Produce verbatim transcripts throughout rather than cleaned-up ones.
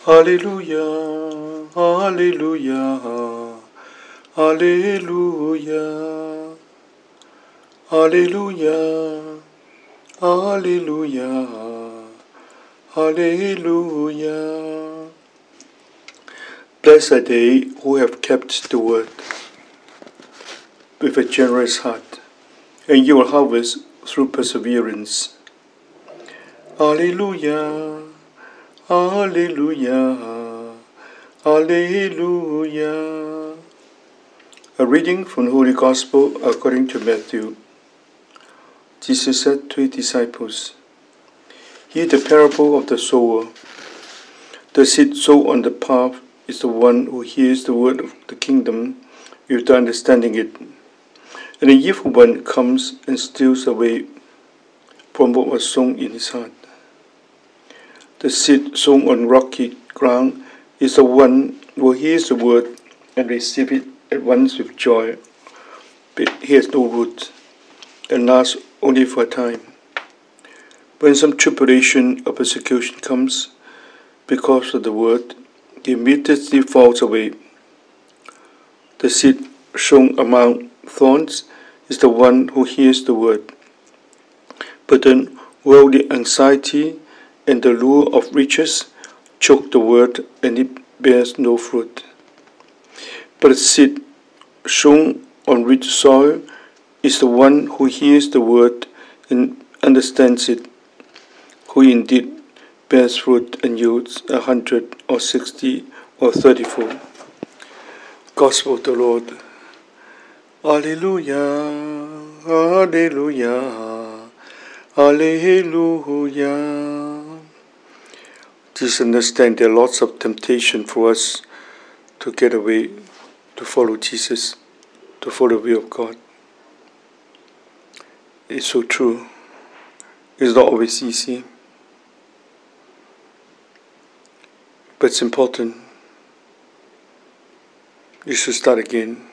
Hallelujah, hallelujah, hallelujah, hallelujah, hallelujah, hallelujah. Blessed are they who have kept the word with a generous heart, and you will harvest through perseverance. Hallelujah, hallelujah, hallelujah. A reading from the Holy Gospel according to Matthew. Jesus said to his disciples, "Hear the parable of the sower. The seed sown on the path is the one who hears the word of the kingdom without understanding it. And the evil one comes and steals away from what was sown in his heart. The seed sown on rocky ground is the one who hears the word and receives it at once with joy, but he has no root and lasts only for a time. When some tribulation or persecution comes because of the word, he immediately falls away. The seed sown among thorns is the one who hears the word, but then worldly anxiety and the lure of riches choke the word, and it bears no fruit. But the seed sown on rich soil is the one who hears the word and understands it, who indeed bears fruit and yields a hundred or sixty or thirty-fold." Gospel of the Lord. Alleluia, alleluia, alleluia. Just understand there are lots of temptation for us to get away, to follow Jesus, to follow the will of God. It's so true. It's not always easy, but it's important. You should start again.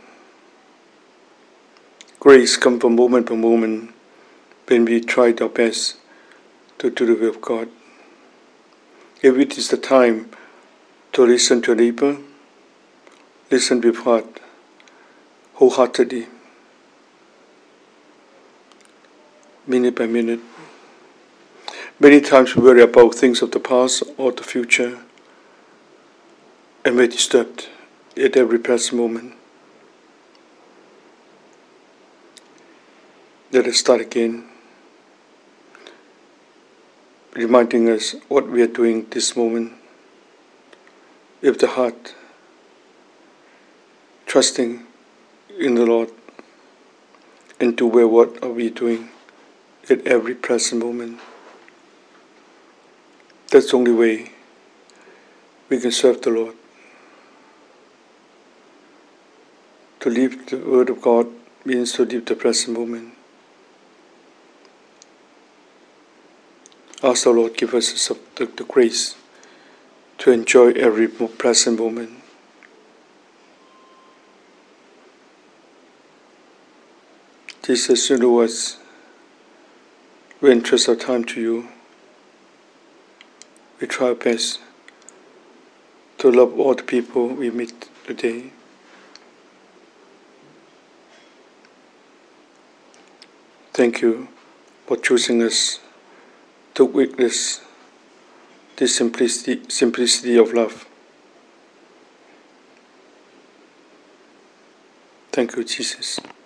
Grace comes from moment by moment when we try our best to do the will of God. If it is the time to listen to a neighbor, listen with heart, wholeheartedly, minute by minute. Many times we worry about things of the past or the future, and we're disturbed at every present moment. Let us start again, reminding us what we are doing this moment with the heart, trusting in the Lord, and to where what are we doing at every present moment. That's the only way we can serve the Lord. To live the Word of God means to live the present moment. Ask the Lord give us the, the grace to enjoy every present moment. Jesus, you know us. We entrust our time to you. We try our best to love all the people we meet today. Thank you for choosing us to witness this simplicity, simplicity of love. Thank you, Jesus.